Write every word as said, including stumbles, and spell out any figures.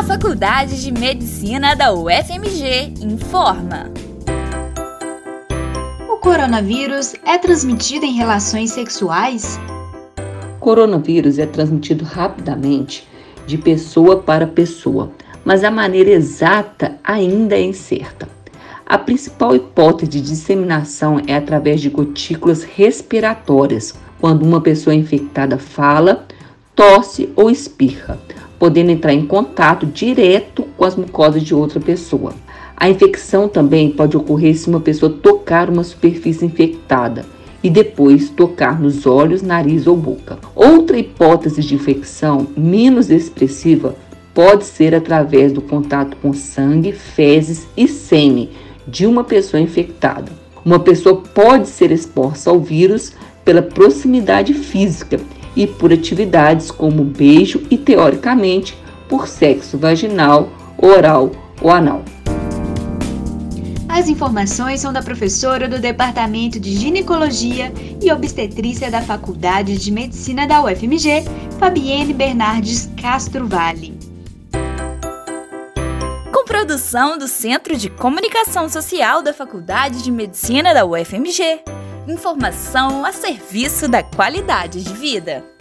A Faculdade de Medicina da U F M G informa. O coronavírus é transmitido em relações sexuais? Coronavírus é transmitido rapidamente de pessoa para pessoa, mas a maneira exata ainda é incerta. A principal hipótese de disseminação é através de gotículas respiratórias, quando uma pessoa infectada fala, tosse ou espirra, podendo entrar em contato direto com as mucosas de outra pessoa. A infecção também pode ocorrer se uma pessoa tocar uma superfície infectada e depois tocar nos olhos, nariz ou boca. Outra hipótese de infecção menos expressiva pode ser através do contato com sangue, fezes e sêmen de uma pessoa infectada. Uma pessoa pode ser exposta ao vírus pela proximidade física e por atividades como beijo e, teoricamente, por sexo vaginal, oral ou anal. As informações são da professora do Departamento de Ginecologia e Obstetrícia da Faculdade de Medicina da U F M G, Fabienne Bernardes Castro Vale. Com produção do Centro de Comunicação Social da Faculdade de Medicina da U F M G. Informação a serviço da qualidade de vida.